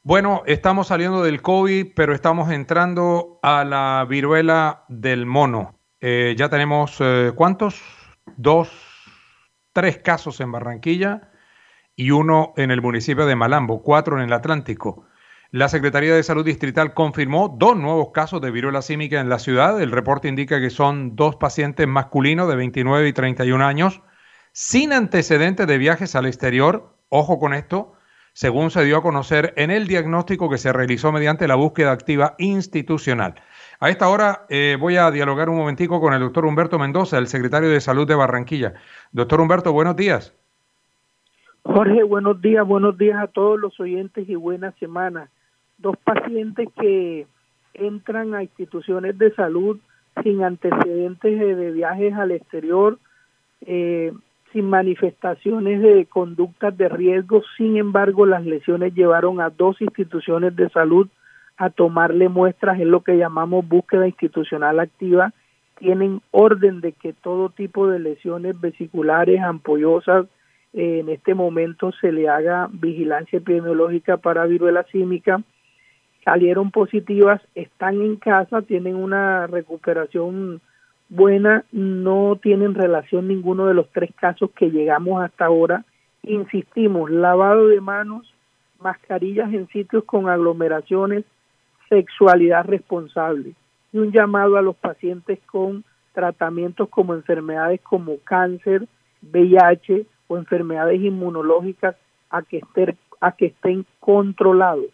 Bueno, estamos saliendo del COVID, pero estamos entrando a la viruela del mono. Ya tenemos, ¿cuántos? Dos, tres casos en Barranquilla y uno en el municipio de Malambo, cuatro en el Atlántico. La Secretaría de Salud Distrital confirmó dos nuevos casos de viruela símica en la ciudad. El reporte indica que son dos pacientes masculinos de 29 y 31 años, sin antecedentes de viajes al exterior. Ojo con esto, según se dio a conocer en el diagnóstico que se realizó mediante la búsqueda activa institucional. A esta hora voy a dialogar un momentico con el doctor Humberto Mendoza, el secretario de Salud de Barranquilla. Doctor Humberto, buenos días. Jorge, buenos días a todos los oyentes y buena semana. Dos pacientes que entran a instituciones de salud sin antecedentes de viajes al exterior, sin manifestaciones de conductas de riesgo. Sin embargo, las lesiones llevaron a dos instituciones de salud a tomarle muestras, es lo que llamamos búsqueda institucional activa. Tienen orden de que todo tipo de lesiones vesiculares, ampollosas, en este momento se le haga vigilancia epidemiológica para viruela símica. Salieron positivas, están en casa, tienen una recuperación buena, no tienen relación ninguno de los tres casos que llegamos hasta ahora. Insistimos, lavado de manos, mascarillas en sitios con aglomeraciones, sexualidad responsable y un llamado a los pacientes con tratamientos como enfermedades como cáncer, VIH o enfermedades inmunológicas a que estén controlados.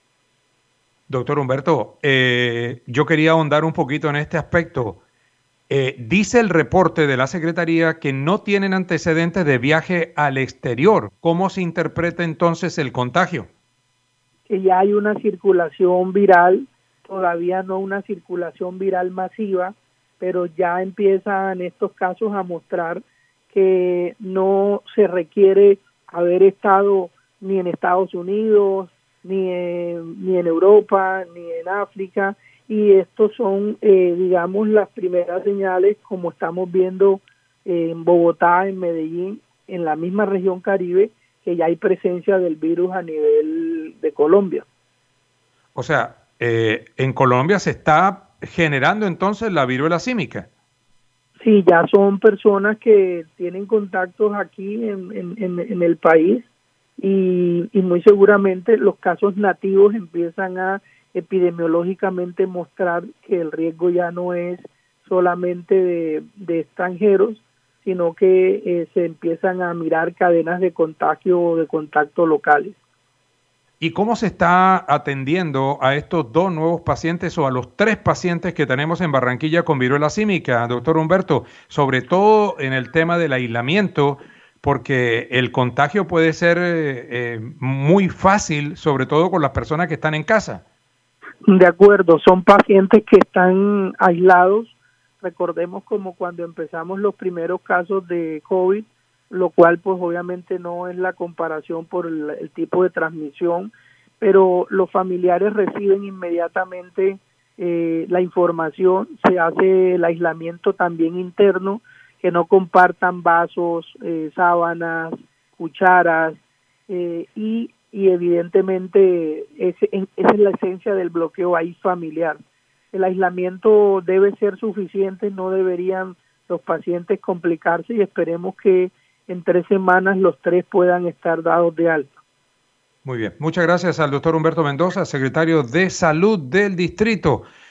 Doctor Humberto, yo quería ahondar un poquito en este aspecto. Dice el reporte de la Secretaría que no tienen antecedentes de viaje al exterior. ¿Cómo se interpreta entonces el contagio? Que ya hay una circulación viral, todavía no una circulación viral masiva, pero ya empiezan estos casos a mostrar que no se requiere haber estado ni en Estados Unidos, ni en Europa, ni en África, y estos son, digamos, las primeras señales, como estamos viendo en Bogotá, en Medellín, en la misma región Caribe, que ya hay presencia del virus a nivel de Colombia. O sea, en Colombia se está generando entonces la viruela símica. Sí, ya son personas que tienen contactos aquí en el país y muy seguramente los casos nativos empiezan a epidemiológicamente mostrar que el riesgo ya no es solamente de extranjeros, sino que se empiezan a mirar cadenas de contagio o de contacto locales. ¿Y cómo se está atendiendo a estos dos nuevos pacientes o a los tres pacientes que tenemos en Barranquilla con viruela símica, doctor Humberto? Sobre todo en el tema del aislamiento, porque el contagio puede ser muy fácil, sobre todo con las personas que están en casa. De acuerdo, son pacientes que están aislados. Recordemos como cuando empezamos los primeros casos de COVID, lo cual pues obviamente no es la comparación por el tipo de transmisión, pero los familiares reciben inmediatamente la información, se hace el aislamiento también interno, que no compartan vasos, sábanas, cucharas, y evidentemente esa es la esencia del bloqueo ahí familiar. El aislamiento debe ser suficiente, no deberían los pacientes complicarse y esperemos que en 3 semanas los tres puedan estar dados de alta. Muy bien, muchas gracias al doctor Humberto Mendoza, secretario de Salud del Distrito.